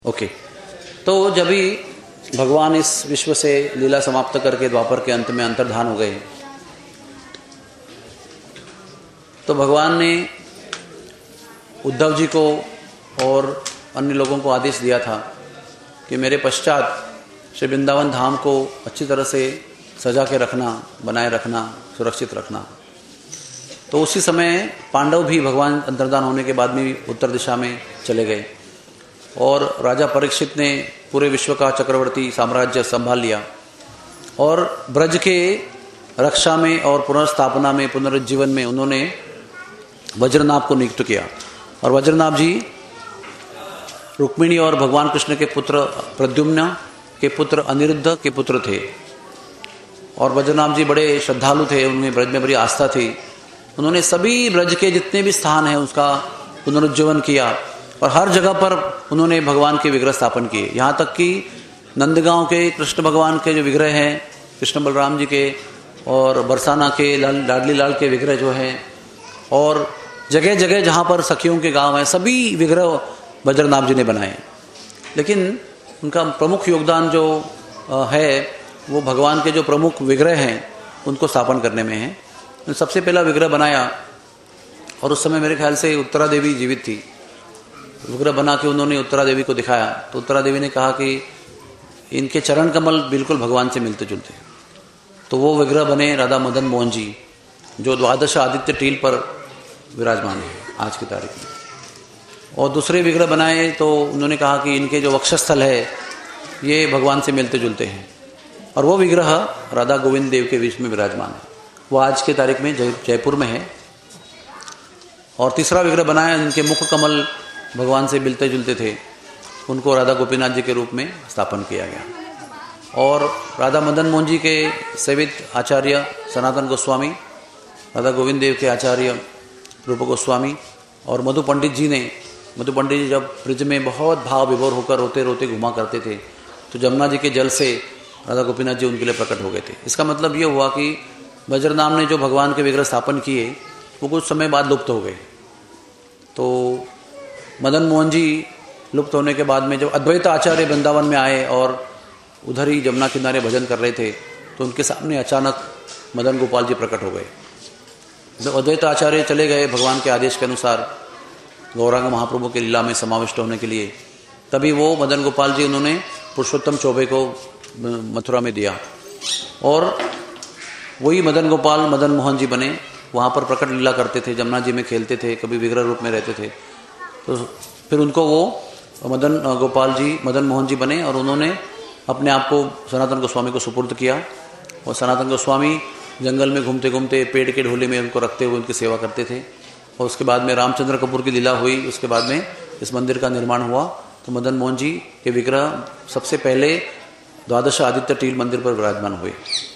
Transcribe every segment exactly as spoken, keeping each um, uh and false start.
Okay okay. तो जब भी भगवान इस विश्व से लीला समाप्त करके द्वापर के अंत में अंतर्धान हो गए तो भगवान ने उद्धव जी को और अन्य लोगों को आदेश दिया था कि मेरे पश्चात श्री वृंदावन धाम को अच्छी तरह से सजा के रखना, बनाए रखना, सुरक्षित रखना। तो उसी समय पांडव भी भगवान अंतर्धान होने के बाद में उत्तर दिशा में चले गए और राजा परीक्षित ने पूरे विश्व का चक्रवर्ती साम्राज्य संभाल लिया और ब्रज के रक्षा में और पुनर्स्थापना में, पुनरुज्जीवन में उन्होंने वज्रनाभ को नियुक्त किया। और वज्रनाभ जी रुक्मिणी और भगवान कृष्ण के पुत्र प्रद्युम्न के पुत्र अनिरुद्ध के पुत्र थे और वज्रनाभ जी बड़े श्रद्धालु थे, उनमें ब्रज में बड़ी आस्था थी। उन्होंने सभी ब्रज के जितने भी स्थान हैं उसका पुनरुज्जीवन किया और हर जगह पर उन्होंने भगवान के विग्रह स्थापन किए। यहाँ तक कि नंदगांव के कृष्ण भगवान के जो विग्रह हैं, कृष्ण बलराम जी के, और बरसाना के लाल लाडली लाल के विग्रह जो हैं, और जगह जगह जहाँ पर सखियों के गांव हैं, सभी विग्रह वज्रनाभ जी ने बनाए। लेकिन उनका प्रमुख योगदान जो है वो भगवान के जो प्रमुख विग्रह हैं उनको स्थापन करने में है। सबसे पहला विग्रह बनाया और उस समय मेरे ख्याल से उत्तरा देवी जीवित थी। विग्रह बना के उन्होंने उत्तरा देवी को दिखाया तो उत्तरा देवी ने कहा कि इनके चरण कमल बिल्कुल भगवान से मिलते जुलते। तो वो विग्रह बने राधा मदन मोहन जी, जो द्वादश आदित्य टील पर विराजमान है आज की तारीख में। और दूसरे विग्रह बनाए तो उन्होंने कहा कि इनके जो वक्षस्थल है ये भगवान से मिलते जुलते हैं, और वो विग्रह राधा गोविंद देव के बीच में विराजमान है। वो आज की तारीख में जय जयपुर में है। और तीसरा विग्रह बनाया जिनके मुख कमल भगवान से मिलते जुलते थे, उनको राधा गोपीनाथ जी के रूप में स्थापन किया गया। और राधा मदन मोहन जी के सेवित आचार्य सनातन गोस्वामी, राधा गोविंद देव के आचार्य रूप गोस्वामी, और मधु पंडित जी ने, मधु पंडित जी जब ब्रज में बहुत भाव विभोर होकर रोते रोते घुमा करते थे तो जमुना जी के जल से राधा गोपीनाथ जी उनके लिए प्रकट हो गए थे। इसका मतलब ये हुआ कि वज्रनाभ ने जो भगवान के विग्रह स्थापन किए वो कुछ समय बाद लुप्त हो गए। तो मदन मोहन जी लुप्त होने के बाद में जब अद्वैत आचार्य वृंदावन में आए और उधर ही जमुना किनारे भजन कर रहे थे तो उनके सामने अचानक मदन गोपाल जी प्रकट हो गए। जब अद्वैत आचार्य चले गए भगवान के आदेश के अनुसार गौरांग महाप्रभु के लीला में समाविष्ट होने के लिए, तभी वो मदन गोपाल जी उन्होंने पुरुषोत्तम चौबे को मथुरा में दिया और वही मदन गोपाल मदन मोहन जी बने। वहाँ पर प्रकट लीला करते थे, जमुना जी में खेलते थे, कभी विग्रह रूप में रहते थे। तो फिर उनको वो मदन गोपाल जी मदन मोहन जी बने और उन्होंने अपने आप को सनातन गोस्वामी को सुपुर्द किया। और सनातन गोस्वामी जंगल में घूमते घूमते पेड़ के ढोले में उनको रखते हुए उनकी सेवा करते थे। और उसके बाद में रामचंद्र कपूर की लीला हुई, उसके बाद में इस मंदिर का निर्माण हुआ। तो मदन मोहन जी के विग्रह सबसे पहले द्वादश आदित्य टील मंदिर पर विराजमान हुए।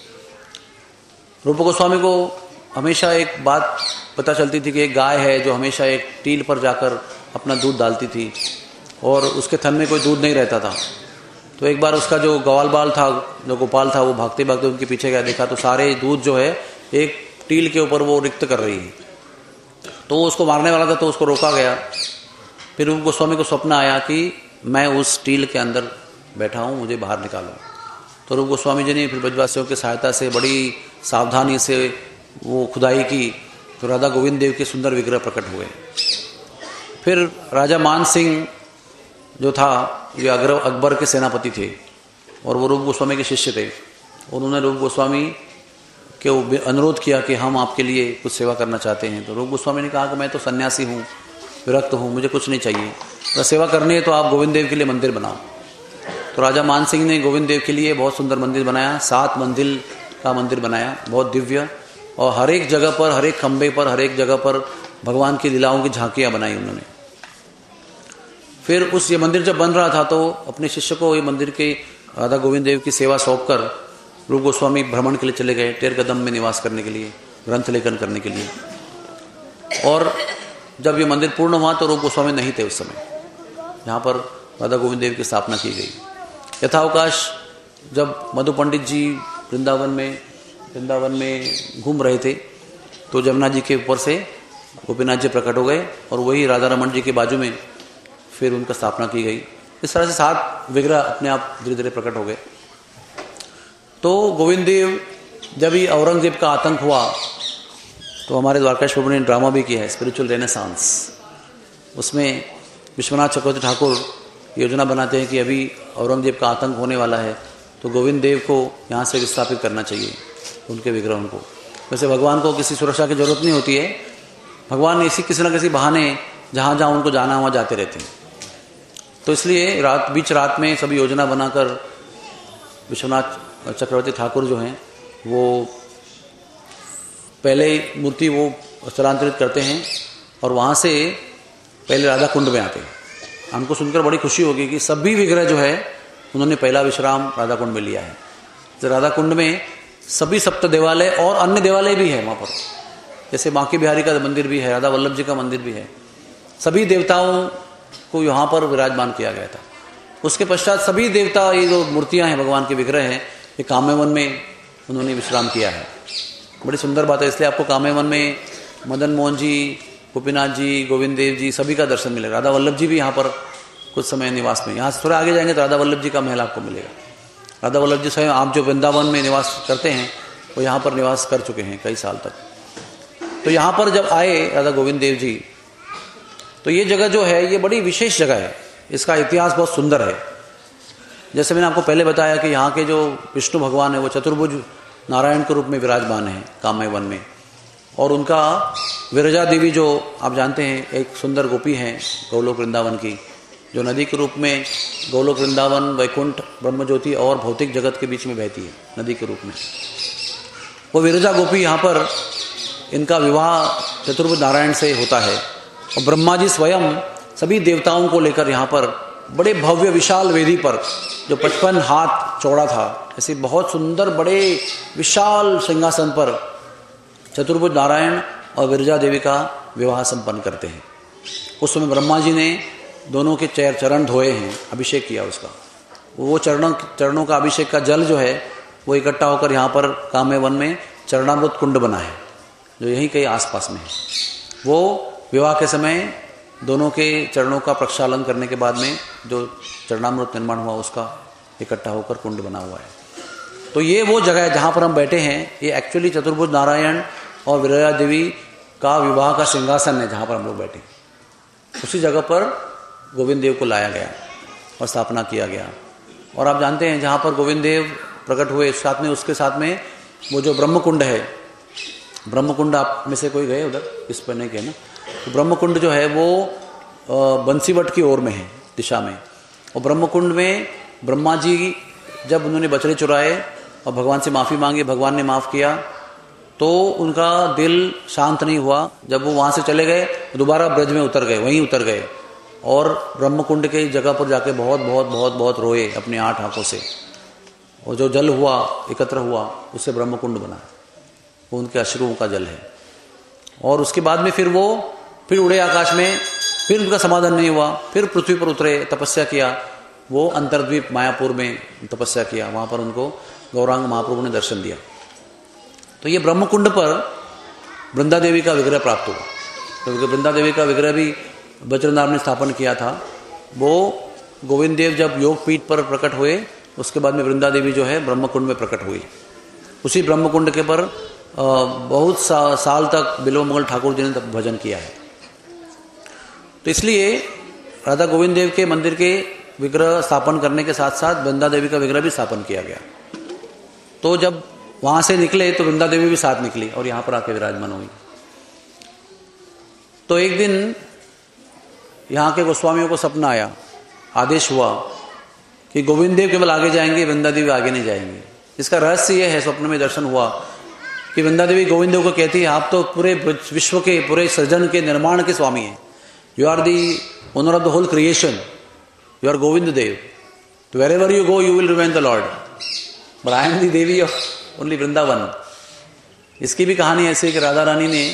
रूप गोस्वामी को हमेशा एक बात पता चलती थी कि एक गाय है जो हमेशा एक टील पर जाकर अपना दूध डालती थी और उसके थन में कोई दूध नहीं रहता था। तो एक बार उसका जो ग्वाल बाल था, जो गोपाल था, वो भागते भागते उनके पीछे गया, देखा तो सारे दूध जो है एक टील के ऊपर वो रिक्त कर रही है। तो वो उसको मारने वाला था तो उसको रोका गया। फिर रूप गोस्वामी को स्वप्न आया कि मैं उस टील के अंदर बैठा हूँ, मुझे बाहर निकालो। तो रूप गोस्वामी जी ने फिर ब्रजवासियों की सहायता से बड़ी सावधानी से वो खुदाई की तो राधा गोविंद देव के सुंदर विग्रह प्रकट हुए। फिर राजा मान सिंह जो था, ये अग्र अकबर के सेनापति थे और वो रूप गोस्वामी के शिष्य थे। उन्होंने रूप गोस्वामी के अनुरोध किया कि हम आपके लिए कुछ सेवा करना चाहते हैं। तो रूप गोस्वामी ने कहा कि मैं तो सन्यासी हूँ, विरक्त हूँ, मुझे कुछ नहीं चाहिए, तो सेवा करनी है तो आप गोविंद देव के लिए मंदिर बनाओ। तो राजा मान सिंह ने गोविंद देव के लिए बहुत सुंदर मंदिर बनाया, सात मंजिल का मंदिर बनाया, बहुत दिव्य, और हर एक जगह पर, हर एक खंबे पर, हर एक जगह पर भगवान की लीलाओं की झांकियाँ बनाई उन्होंने। फिर उस ये मंदिर जब बन रहा था तो अपने शिष्य को ये मंदिर के राधा गोविंद देव की सेवा सौंपकर रूप गोस्वामी भ्रमण के लिए चले गए, टेर कदम में निवास करने के लिए, ग्रंथ लेखन करने के लिए। और जब ये मंदिर पूर्ण हुआ तो रूप गोस्वामी नहीं थे उस समय, यहाँ पर राधा गोविंद देव की स्थापना की गई। यथावकाश जब मधु पंडित जी वृंदावन में वृंदावन में घूम रहे थे तो जमुना जी के ऊपर से गोपीनाथ जी प्रकट हो गए और वही राधा रमन जी के बाजू में फिर उनका स्थापना की गई। इस तरह से सात विग्रह अपने आप धीरे धीरे प्रकट हो गए। तो गोविंद देव जब ही औरंगजेब का आतंक हुआ तो हमारे द्वारकाधीश प्रभु ने ड्रामा भी किया है, स्पिरिचुअल रेनेसांस। उसमें विश्वनाथ चक्रवर्ती ठाकुर योजना बनाते हैं कि अभी औरंगजेब का आतंक होने वाला है, तो गोविंद देव को यहाँ से विस्थापित करना चाहिए उनके विग्रह उनको। वैसे भगवान को किसी सुरक्षा की जरूरत नहीं होती है, भगवान इसी किसी न किसी बहाने जहाँ जहाँ उनको जाना वहाँ जाते रहते हैं। तो इसलिए रात बीच रात में सभी योजना बनाकर विश्वनाथ चक्रवर्ती ठाकुर जो हैं वो पहले मूर्ति वो स्थलांतरित करते हैं और वहाँ से पहले राधा कुंड में आते हैं। हमको सुनकर बड़ी खुशी होगी कि सभी विग्रह जो है उन्होंने पहला विश्राम राधा कुंड में लिया है। तो राधा कुंड में सभी सप्त देवालय और अन्य देवालय भी है वहाँ पर, जैसे बांके बिहारी का मंदिर भी है, राधा वल्लभ जी का मंदिर भी है। सभी देवताओं को यहाँ पर विराजमान किया गया था। उसके पश्चात सभी देवता, ये जो मूर्तियाँ हैं भगवान के विग्रह हैं, ये काम्यवन में उन्होंने विश्राम किया है। बड़ी सुंदर बात है, इसलिए आपको काम्यवन में मदन मोहन जी, गोपीनाथ जी, गोविंद देव जी सभी का दर्शन मिलेगा। राधा वल्लभ जी भी यहाँ पर कुछ समय निवास में, यहाँ से थोड़ा आगे जाएंगे तो राधा वल्लभ जी का महल आपको मिलेगा। राधा वल्लभ जी स्वयं आप जो वृंदावन में निवास करते हैं वो यहाँ पर निवास कर चुके हैं कई साल तक। तो यहाँ पर जब आए राधा गोविंद देव जी, तो ये जगह जो है ये बड़ी विशेष जगह है, इसका इतिहास बहुत सुंदर है। जैसे मैंने आपको पहले बताया कि यहाँ के जो विष्णु भगवान है वो चतुर्भुज नारायण के रूप में विराजमान है काम्यवन में, और उनका विरजा देवी जो आप जानते हैं एक सुंदर गोपी हैं गौलोक वृंदावन की, जो नदी के रूप में गौलोक वृंदावन, वैकुंठ, ब्रह्मज्योति और भौतिक जगत के बीच में बहती है नदी के रूप में। वो विरजा गोपी यहाँ पर इनका विवाह चतुर्भुज नारायण से होता है, और ब्रह्मा जी स्वयं सभी देवताओं को लेकर यहाँ पर बड़े भव्य विशाल वेदी पर, जो पचपन हाथ चौड़ा था, ऐसे बहुत सुंदर बड़े विशाल सिंहासन पर चतुर्भुज नारायण और विरजा देवी का विवाह संपन्न करते हैं। उस समय ब्रह्मा जी ने दोनों के चैर चरण धोए हैं, अभिषेक किया उसका। वो चरणों चरणों का अभिषेक का जल जो है वो इकट्ठा होकर यहाँ पर काम्यवन में चरणामृत कुंड बना है, जो यहीं कहीं आसपास में है। वो विवाह के समय दोनों के चरणों का प्रक्षालन करने के बाद में जो चरणामृत निर्माण हुआ उसका इकट्ठा होकर कुंड बना हुआ है। तो ये वो जगह है जहाँ पर हम बैठे हैं, ये एक्चुअली चतुर्भुज नारायण और विरजा देवी का विवाह का सिंहासन है जहाँ पर हम लोग बैठे। उसी जगह पर गोविंद देव को लाया गया और स्थापना किया गया। और आप जानते हैं जहाँ पर गोविंद देव प्रकट हुए, साथ में उसके साथ में वो जो ब्रह्मकुंड है, ब्रह्मकुंड आप में से कोई गए उधर? इस पर नहीं गए ना? तो ब्रह्मकुंड जो है वो बंसीवट की ओर में है दिशा में, और ब्रह्मकुंड में ब्रह्मा जी जब उन्होंने बछड़े चुराए और भगवान से माफ़ी मांगी, भगवान ने माफ़ किया, तो उनका दिल शांत नहीं हुआ। जब वो वहाँ से चले गए दोबारा ब्रज में उतर गए, वहीं उतर गए और ब्रह्मकुंड के जगह पर जाके बहुत बहुत बहुत बहुत रोए अपने आठ आंखों से, और जो जल हुआ एकत्र हुआ उससे ब्रह्मकुंड बना, वो उनके अश्रुओं का जल है। और उसके बाद में फिर वो फिर उड़े आकाश में, फिर उनका समाधान नहीं हुआ, फिर पृथ्वी पर उतरे, तपस्या किया। वो अंतर्द्वीप मायापुर में तपस्या किया, वहाँ पर उनको गौरांग महाप्रभु ने दर्शन दिया। तो ये ब्रह्मकुंड पर वृंदा देवी का विग्रह प्राप्त हुआ। तो वृंदा देवी का विग्रह भी बचरनाम ने स्थापन किया था। वो गोविंद देव जब योग पीठ पर प्रकट हुए, उसके बाद में वृंदा देवी जो है ब्रह्मकुंड में प्रकट हुई। उसी ब्रह्मकुंड के पर बहुत सा, साल तक बिल्व मंगल ठाकुर जी ने भजन किया है। तो इसलिए राधा गोविंद देव के मंदिर के विग्रह स्थापन करने के साथ साथ वृंदा देवी का विग्रह भी स्थापन किया गया। तो जब वहां से निकले तो वृंदा देवी भी साथ निकली और यहां पर आके विराजमान हुई। तो एक दिन यहाँ के गोस्वामियों को सपना आया, आदेश हुआ कि गोविंद देव केवल आगे जाएंगे, वृंदा देवी आगे नहीं जाएंगे। इसका रहस्य यह है, स्वप्न में दर्शन हुआ कि वृंदा देवी गोविंद देव को कहती है, आप तो पूरे विश्व के, पूरे सृजन के, निर्माण के स्वामी हैं। You are the owner of the whole creation, you are Govind Dev, तो wherever you go you will remain the lord, but I am the devi of only Vrindavan. इसकी भी कहानी ऐसी है कि राधा रानी ने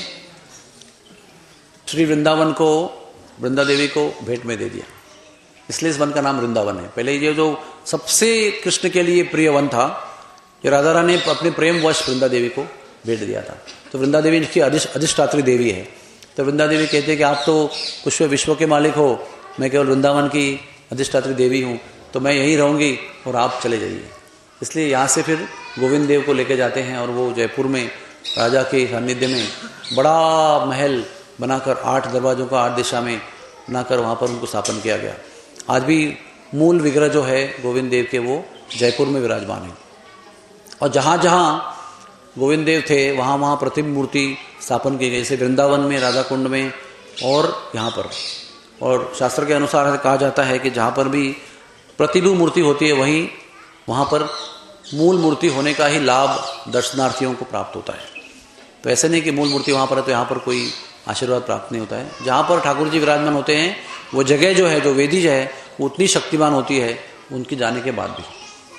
श्री वृंदावन को, वृंदा देवी को भेंट में दे दिया, इसलिए इस वन का नाम वृंदावन है। पहले ये जो सबसे कृष्ण के लिए प्रिय वन था, ये राधा रानी ने अपने प्रेम वश वृंदा देवी को भेंट दिया था। तो वृंदा देवी इसकी अधिष्ठात्री देवी है। तो वृंदा देवी कहते हैं कि आप तो कुछ विश्व के मालिक हो, मैं केवल वृंदावन की अधिष्ठात्री देवी हूँ, तो मैं यहीं रहूँगी और आप चले जाइए। इसलिए यहाँ से फिर गोविंद देव को लेके जाते हैं और वो जयपुर में राजा के सानिध्य में बड़ा महल बनाकर आठ दरवाज़ों का आठ दिशा में बनाकर वहाँ पर उनको स्थापन किया गया। आज भी मूल विग्रह जो है गोविंद देव के वो जयपुर में विराजमान है। और जहाँ जहाँ गोविंद देव थे वहाँ वहाँ प्रतिम मूर्ति स्थापन की गई, जैसे वृंदावन में, राधा कुंड में और यहाँ पर। और शास्त्र के अनुसार कहा जाता है कि जहाँ पर भी प्रतिभू मूर्ति होती है वहीं वहाँ पर मूल मूर्ति होने का ही लाभ दर्शनार्थियों को प्राप्त होता है। तो ऐसे नहीं कि मूल मूर्ति वहाँ पर है तो यहाँ पर कोई आशीर्वाद प्राप्त नहीं होता है। जहाँ पर ठाकुर जी विराजमान होते हैं वो जगह जो है, जो वेदी है, वो उतनी शक्तिमान होती है उनकी जाने के बाद भी।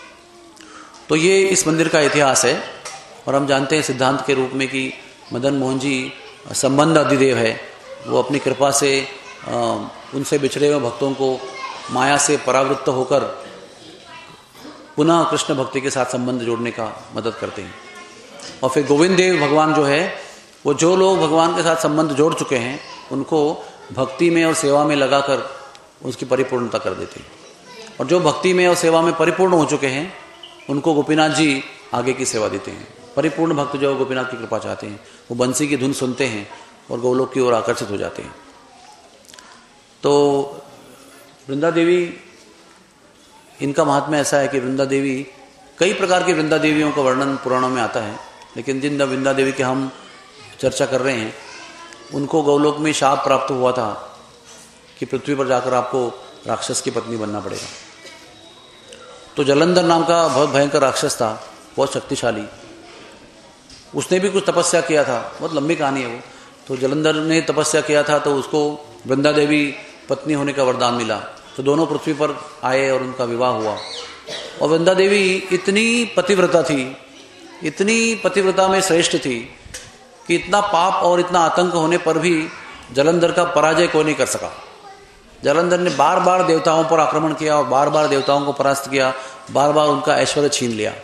तो ये इस मंदिर का इतिहास है। और हम जानते हैं सिद्धांत के रूप में कि मदन मोहन जी संबंध अधिदेव है, वो अपनी कृपा से आ, उनसे बिछड़े हुए भक्तों को माया से परावृत्त होकर पुनः कृष्ण भक्ति के साथ संबंध जोड़ने का मदद करते हैं। और फिर गोविंद देव भगवान जो है वो जो लोग भगवान के साथ संबंध जोड़ चुके हैं उनको भक्ति में और सेवा में लगाकर उसकी परिपूर्णता कर देते हैं। और जो भक्ति में और सेवा में परिपूर्ण हो चुके हैं उनको गोपीनाथ जी आगे की सेवा देते हैं। परिपूर्ण भक्त जो गोपीनाथ की कृपा चाहते हैं वो बंसी की धुन सुनते हैं और गोलोक की ओर आकर्षित हो जाते हैं। तो वृंदा देवी, इनका महात्म्य ऐसा है कि वृंदा देवी, कई प्रकार की वृंदा देवियों का वर्णन पुराणों में आता है, लेकिन जिन वृंदा देवी के हम चर्चा कर रहे हैं उनको गौलोक में शाप प्राप्त हुआ था कि पृथ्वी पर जाकर आपको राक्षस की पत्नी बनना पड़ेगा। तो जलंधर नाम का बहुत भयंकर राक्षस था, बहुत शक्तिशाली। उसने भी कुछ तपस्या किया था, बहुत लंबी कहानी है वो। तो जलंधर ने तपस्या किया था तो उसको वृंदा देवी पत्नी होने का वरदान मिला। तो दोनों पृथ्वी पर आए और उनका विवाह हुआ। और वृंदा देवी इतनी पतिव्रता थी, इतनी पतिव्रता में श्रेष्ठ थी कि इतना पाप और इतना आतंक होने पर भी जलंधर का पराजय कोई नहीं कर सका। जलंधर ने बार बार देवताओं पर आक्रमण किया और बार बार देवताओं को परास्त किया, बार बार उनका ऐश्वर्य छीन लिया।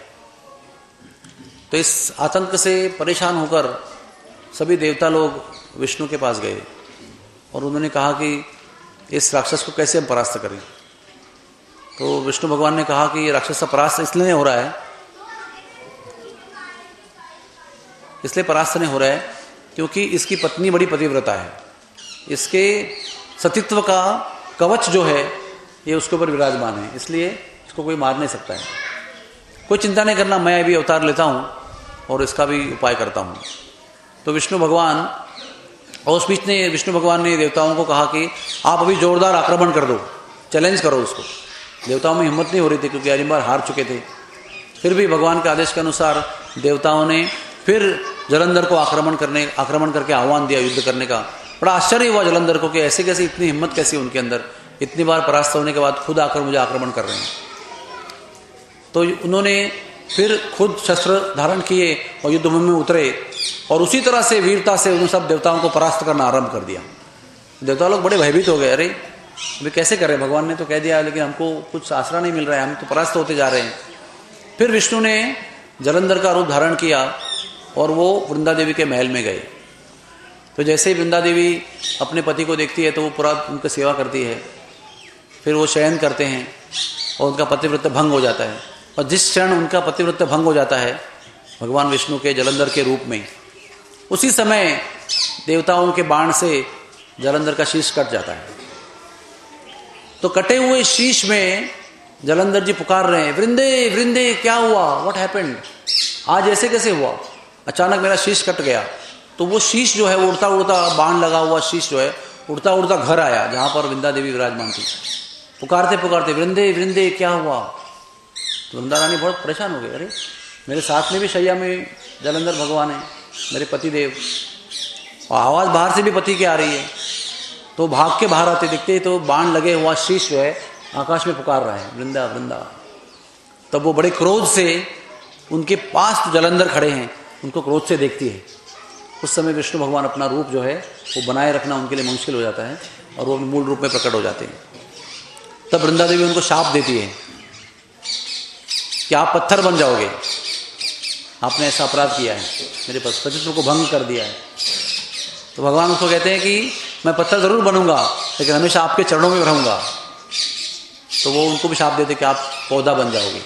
तो इस आतंक से परेशान होकर सभी देवता लोग विष्णु के पास गए और उन्होंने कहा कि इस राक्षस को कैसे हम परास्त करें। तो विष्णु भगवान ने कहा कि ये राक्षस का परास्त इसलिए नहीं हो रहा है, इसलिए परास्त नहीं हो रहा है क्योंकि इसकी पत्नी बड़ी पतिव्रता है। इसके सतीत्व का कवच जो है ये उसके ऊपर विराजमान है, इसलिए इसको कोई मार नहीं सकता है। कोई चिंता नहीं करना, मैं अभी अवतार लेता हूँ और इसका भी उपाय करता हूँ। तो विष्णु भगवान, और उस बीच ने विष्णु भगवान ने देवताओं को कहा कि आप अभी जोरदार आक्रमण कर दो, चैलेंज करो उसको। देवताओं में हिम्मत नहीं हो रही थी क्योंकि हर बार हार चुके थे। फिर भी भगवान के आदेश के अनुसार देवताओं ने फिर जलंधर को आक्रमण करने आक्रमण करके आह्वान दिया युद्ध करने का। बड़ा आश्चर्य हुआ जलंधर को कि ऐसे कैसे, इतनी हिम्मत कैसी उनके अंदर, इतनी बार परास्त होने के बाद खुद आकर मुझे आक्रमण कर रहे हैं। तो उन्होंने फिर खुद शस्त्र धारण किए और युद्ध भूमि में उतरे और उसी तरह से वीरता से उन सब देवताओं को परास्त करना आरंभ कर दिया। देवता लोग बड़े भयभीत हो गए, अरे वे कैसे कर रहे हैं, भगवान ने तो कह दिया लेकिन हमको कुछ आसरा नहीं मिल रहा है, हम तो परास्त होते जा रहे हैं। फिर विष्णु ने जलंधर का रूप धारण किया और वो वृंदा देवी के महल में गए। तो जैसे ही वृंदा देवी अपने पति को देखती है तो वो पूरा उनकी सेवा करती है। फिर वो शयन करते हैं और उनका पतिव्रत भंग हो जाता है। और जिस क्षण उनका पतिव्रत भंग हो जाता है भगवान विष्णु के जलंधर के रूप में, उसी समय देवताओं के बाण से जलंधर का शीश कट जाता है। तो कटे हुए शीश में जलंधर जी पुकार रहे हैं, वृंदे वृंदे क्या हुआ, व्हाट हैपेंड, आज ऐसे कैसे हुआ, अचानक मेरा शीश कट गया। तो वो शीश जो है वो उड़ता उड़ता, बाण लगा हुआ शीश जो है उड़ता उड़ता घर आया जहां पर वृंदा देवी विराजमान थी। पुकारते पुकारते वृंदे वृंदे क्या हुआ। तो वृंदा रानी बहुत परेशान हो गई, अरे मेरे साथ में भी शैया में जलंधर भगवान है, मेरे पति देव, और आवाज बाहर से भी पति की आ रही है। तो भाग के बाहर आते दिखते ही तो बाण लगे हुआ शीश जो है आकाश में पुकार रहा है, वृंदा वृंदा। तब वो बड़े क्रोध से, उनके पास तो जलंधर खड़े हैं, उनको क्रोध से देखती है। उस समय विष्णु भगवान अपना रूप जो है वो बनाए रखना उनके लिए मुश्किल हो जाता है और वो मूल रूप में प्रकट हो जाते हैं। तब वृंदा देवी उनको शाप देती है कि आप पत्थर बन जाओगे, आपने ऐसा अपराध किया है, मेरे पतित्व को भंग कर दिया है। तो भगवान उसको कहते हैं कि मैं पत्थर जरूर बनूंगा लेकिन हमेशा आपके चरणों में रहूंगा। तो वो उनको भी शाप देते कि आप पौधा बन जाओगे।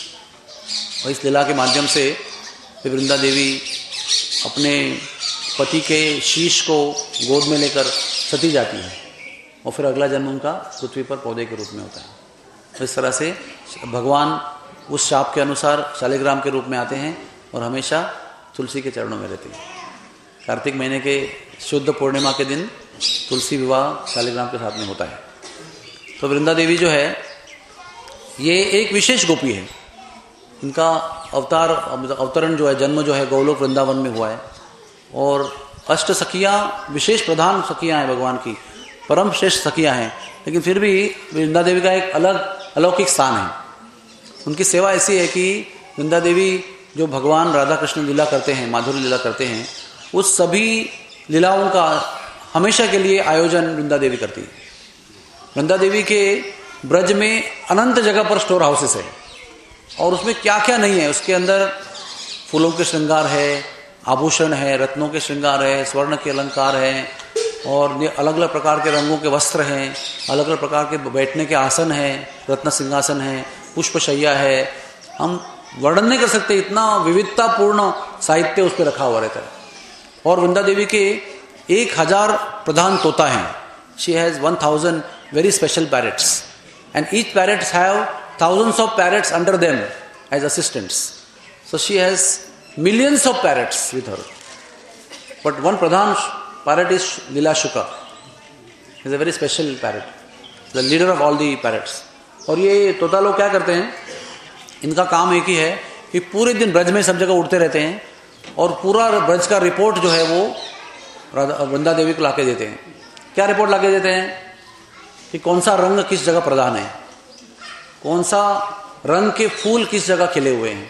और इस लीला के माध्यम से फिर वृंदा देवी अपने पति के शीश को गोद में लेकर सती जाती है और फिर अगला जन्म उनका पृथ्वी पर पौधे के रूप में होता है। तो इस तरह से भगवान उस शाप के अनुसार शालिग्राम के रूप में आते हैं और हमेशा तुलसी के चरणों में रहते हैं। कार्तिक महीने के शुद्ध पूर्णिमा के दिन तुलसी विवाह शालिग्राम के साथ में होता है। तो वृंदा देवी जो है ये एक विशेष गोपी है। इनका अवतार अवतरण जो है, जन्म जो है गौलोक वृंदावन में हुआ है। और अष्ट सखियाँ विशेष प्रधान सखियाँ हैं भगवान की, परम श्रेष्ठ सखियाँ हैं, लेकिन फिर भी वृंदा देवी का एक अलग अलौकिक स्थान है। उनकी सेवा ऐसी है कि वृंदा देवी जो भगवान राधा कृष्ण लीला करते हैं, माधुरी लीला करते हैं, उस सभी लीलाओं का हमेशा के लिए आयोजन वृंदा देवी करती है। वृंदा देवी के ब्रज में अनंत जगह पर स्टोर हाउसेस है और उसमें क्या क्या नहीं है। उसके अंदर फूलों के श्रृंगार है, आभूषण है, रत्नों के श्रृंगार है, स्वर्ण के अलंकार है और अलग अलग प्रकार के रंगों के वस्त्र हैं, अलग अलग प्रकार के बैठने के आसन हैं, रत्न सिंहासन है, पुष्पशैया है। हम वर्णन नहीं कर सकते, इतना विविधतापूर्ण साहित्य उस पर रखा हुआ रहता है। और वृंदा देवी के एक हजार प्रधान तोता हैं। She has one thousand very special parrots and each parrots have thousands of parrots under them as assistants. So she has millions of parrots with her. But one pradhan parrot is Lila Shuka. He is a very special parrot, the leader of all the parrots. और ये तोता लोग क्या करते हैं, इनका काम एक ही है कि पूरे दिन ब्रज में सब जगह उड़ते रहते हैं और पूरा ब्रज का रिपोर्ट जो है वो वृंदा देवी को लाके देते हैं। क्या रिपोर्ट लाके देते हैं कि कौन सा रंग किस जगह प्रधान है, कौन सा रंग के फूल किस जगह खिले हुए हैं,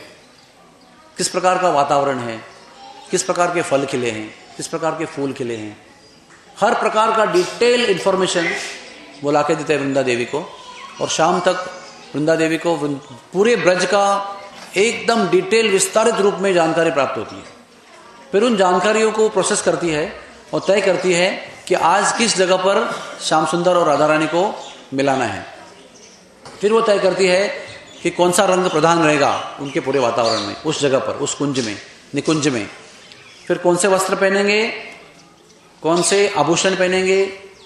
किस प्रकार का वातावरण है, किस प्रकार के फल खिले हैं, किस प्रकार के फूल खिले हैं। हर प्रकार का डिटेल इंफॉर्मेशन वो लाके देते हैं वृंदा देवी को। और शाम तक वृंदा देवी को पूरे ब्रज का एकदम डिटेल विस्तारित रूप में जानकारी प्राप्त होती है। फिर उन जानकारियों को प्रोसेस करती है और तय करती है कि आज किस जगह पर श्याम सुंदर और राधा रानी को मिलाना है। फिर वो तय करती है कि कौन सा रंग प्रधान रहेगा उनके पूरे वातावरण में, उस जगह पर, उस कुंज में, निकुंज में। फिर कौन से वस्त्र पहनेंगे, कौन से आभूषण पहनेंगे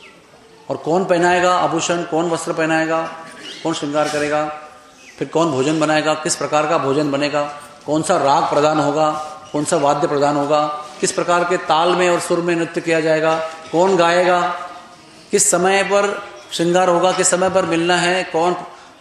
और कौन पहनाएगा आभूषण, कौन वस्त्र पहनाएगा, कौन श्रृंगार करेगा। फिर कौन भोजन बनाएगा, किस प्रकार का भोजन बनेगा, कौन सा राग प्रदान होगा, कौन सा वाद्य प्रदान होगा, किस प्रकार के ताल में और सुर में नृत्य किया जाएगा, कौन गाएगा, किस समय पर श्रृंगार होगा, किस समय पर मिलना है, कौन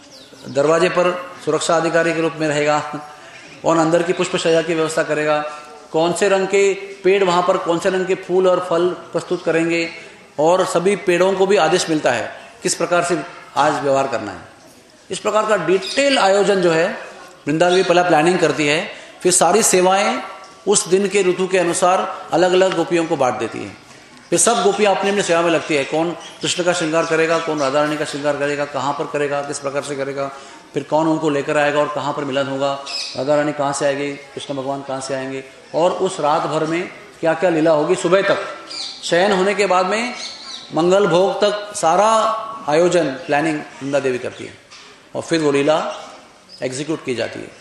दरवाजे पर सुरक्षा अधिकारी के रूप में रहेगा, कौन अंदर की पुष्पशैया की व्यवस्था करेगा, कौन से रंग के पेड़ वहां पर कौन से रंग के फूल और फल प्रस्तुत करेंगे। और सभी पेड़ों को भी आदेश मिलता है किस प्रकार से आज व्यवहार करना है। इस प्रकार का डिटेल आयोजन जो है वृंदा देवी पहला प्लानिंग करती है। फिर सारी सेवाएं उस दिन के ऋतु के अनुसार अलग अलग गोपियों को बांट देती है। फिर सब गोपियां अपनी अपनी सेवा में लगती है। कौन कृष्ण का श्रृंगार करेगा, कौन राधा रानी का श्रृंगार करेगा, कहाँ पर करेगा, किस प्रकार से करेगा, फिर कौन उनको लेकर आएगा और कहाँ पर मिलन होगा, राधा रानी कहाँ से आएगी, कृष्ण भगवान कहाँ से आएंगे, और उस रात भर में क्या क्या लीला होगी। सुबह तक शयन होने के बाद में मंगल भोग तक सारा आयोजन प्लानिंग वृंदा देवी करती है और फिर वो लीला एग्जीक्यूट की जाती है।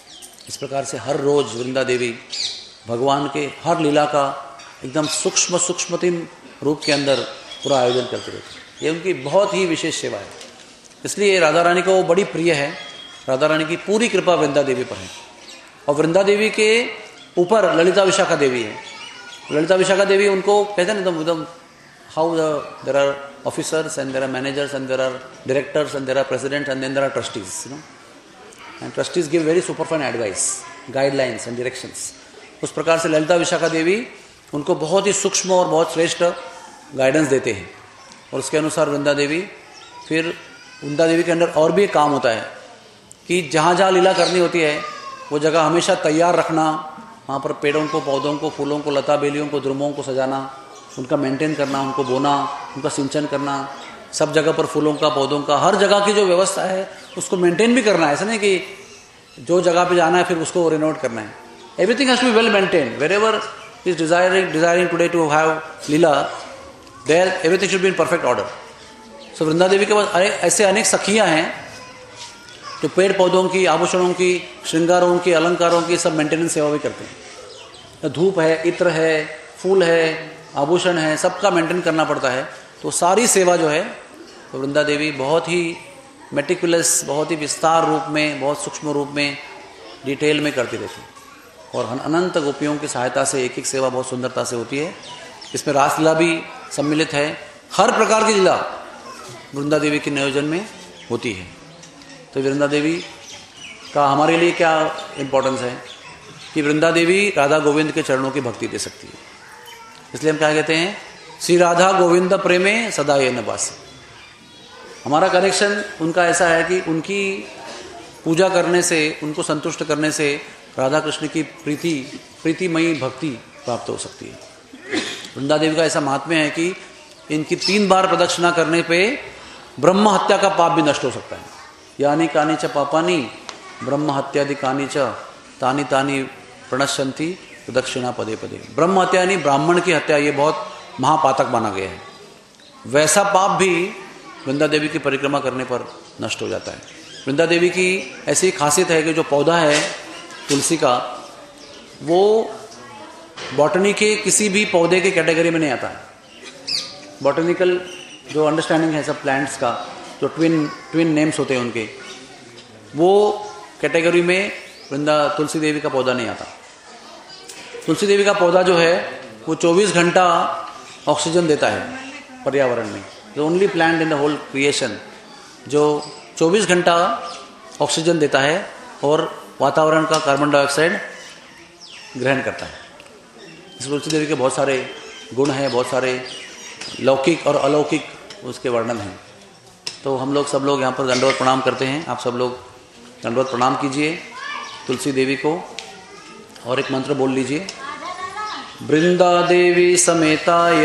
इस प्रकार से हर रोज वृंदा देवी भगवान के हर लीला का एकदम सूक्ष्म सूक्ष्मतम रूप के अंदर पूरा आयोजन करते रहते हैं। ये उनकी बहुत ही विशेष सेवा है, इसलिए राधा रानी को बड़ी प्रिय है। राधा रानी की पूरी कृपा वृंदा देवी पर है। और वृंदा देवी के ऊपर ललिता विशाखा देवी है। ललिता विशाखा देवी उनको कहते हैं ना, how there are officers and there are managers and there are directors and there are presidents and then there are trustees, you know, and trustees give very superfine advice, guidelines and directions. उस प्रकार से ललिता विशाखा देवी उनको बहुत ही सूक्ष्म और बहुत श्रेष्ठ guidance देते हैं। और उसके अनुसार वृंदा देवी फिर वृंदा देवी के अंदर और भी एक काम होता है कि जहाँ जहाँ लीला करनी होती है वो जगह हमेशा तैयार रखना, वहाँ पर पेड़ों को, पौधों को, फूलों को, लता बेलियों को, द्रुमों को सजाना, उनका मेंटेन करना, उनको बोना, उनका सिंचन करना, सब जगह पर फूलों का, पौधों का, हर जगह की जो व्यवस्था है उसको मेंटेन भी करना है। ऐसा नहीं कि जो जगह पे जाना है फिर उसको रिनोवेट करना है। Everything has to be well maintain. Wherever is desiring desiring today to have leela, there everything should be in perfect order. So Vrinda Devi के पास ऐसे अनेक सखियां हैं जो पेड़ पौधों की, आभूषणों की, श्रृंगारों की, अलंकारों की सब मेंटेनेंस सेवा भी करते हैं। धूप है, इत्र है, फूल है, आभूषण है, सबका मेंटेन करना पड़ता है। तो सारी सेवा जो है तो वृंदा देवी बहुत ही मेटिकुलस, बहुत ही विस्तार रूप में, बहुत सूक्ष्म रूप में, डिटेल में करती रहती है। और अनंत गोपियों की सहायता से एक एक सेवा बहुत सुंदरता से होती है। इसमें रासलीला भी सम्मिलित है, हर प्रकार की लीला वृंदा देवी के नियोजन में होती है। तो वृंदा देवी का हमारे लिए क्या इम्पोर्टेंस है कि वृंदा देवी राधा गोविंद के चरणों की भक्ति दे सकती है। इसलिए हम क्या कहते हैं, श्री राधा गोविंद प्रेमे सदा ये नवासी। हमारा कनेक्शन उनका ऐसा है कि उनकी पूजा करने से, उनको संतुष्ट करने से राधा कृष्ण की प्रीति, प्रीतिमयी भक्ति प्राप्त हो सकती है। वृंदा देवी का ऐसा महात्म्य है कि इनकी तीन बार प्रदक्षिणा करने पे ब्रह्म हत्या का पाप भी नष्ट हो सकता है। यानी कानी च पापानी ब्रह्म हत्यादि कानी च तानी तानी प्रणश्यंती प्रदक्षिणा पदे पदे। ब्रह्म हत्या यानी ब्राह्मण की हत्या, ये बहुत महापातक माना गया है। वैसा पाप भी वृंदा देवी की परिक्रमा करने पर नष्ट हो जाता है। वृंदा देवी की ऐसी खासियत है कि जो पौधा है तुलसी का, वो बॉटनी के किसी भी पौधे के कैटेगरी में नहीं आता है। बॉटनिकल जो अंडरस्टैंडिंग है सब प्लांट्स का, जो ट्विन ट्विन नेम्स होते हैं उनके, वो कैटेगरी में वृंदा तुलसी देवी का पौधा नहीं आता। तुलसी देवी का पौधा जो है वो चौबीस घंटा ऑक्सीजन देता है पर्यावरण में। The only plant in the whole creation जो चौबीस घंटा ऑक्सीजन देता है और वातावरण का कार्बन डाइऑक्साइड ग्रहण करता है। इस तुलसी देवी के बहुत सारे गुण हैं, बहुत सारे लौकिक और अलौकिक उसके वर्णन हैं। तो हम लोग सब लोग यहाँ पर दंडवत प्रणाम करते हैं। आप सब लोग दंडवत प्रणाम कीजिए तुलसी देवी को और एक मंत्र बोल लीजिए। वृंदा देवी समेताय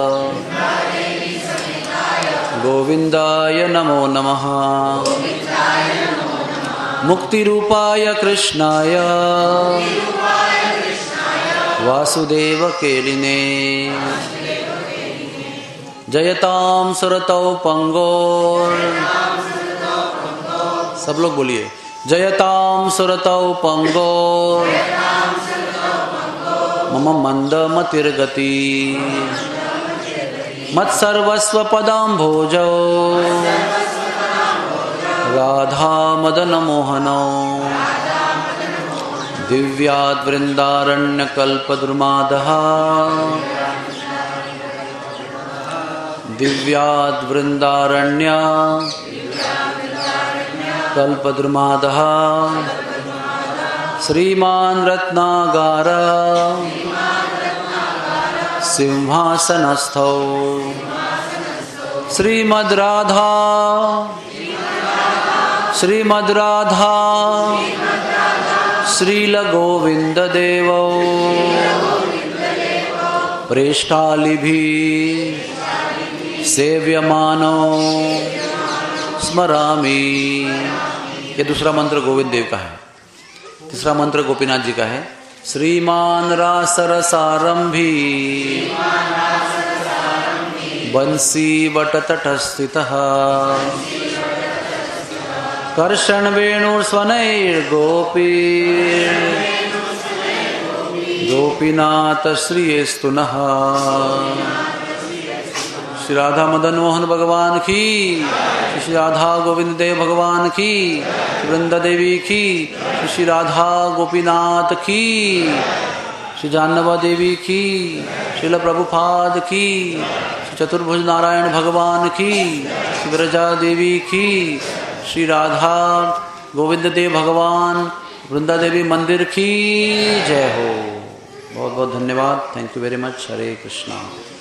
गोविंदाय नमो नमः। मुक्ति रूपाय कृष्णाय वासुदेव केलिने। जयताम सुरतौ पंगोर। सब लोग बोलिए, जयताम सुरतौ पंगोर मम मंद मतिर्गति। मत्सर्वस्व पदाम्भोजौ राधा मदन मोहनौ। दिव्याद् वृंदारण्य कल्पद्रुमादः। दिव्याद् वृंदारण्य कल्पद्रुमादः। श्रीमान् रत्नागार सिंहासनस्थौ। श्रीमद् राधा श्रीमद् राधा श्रील गोविंद देवौ प्रेष्ठालिभिः सेव्यमानो स्मरामि। ये दूसरा मंत्र गोविंद देव का है। तीसरा मंत्र गोपीनाथ जी का है। श्रीमान रासरसारंभी बंसी वटतटस्थितः। कर्षण वेणुस्वनैर्गोपी गोपीनाथ श्रीयस्तु नः। श्री राधा मदन मोहन भगवान की, श्री राधा गोविंद देव भगवान की, वृंदा देवी की, श्री राधा गोपीनाथ की, श्री जानवा देवी की, श्रील प्रभुपाद की, श्री चतुर्भुज नारायण भगवान की, श्री विरजा देवी की, श्री राधा गोविंद देव भगवान वृंदा देवी मंदिर की जय हो। बहुत बहुत धन्यवाद। Thank you very much. Hare Krishna.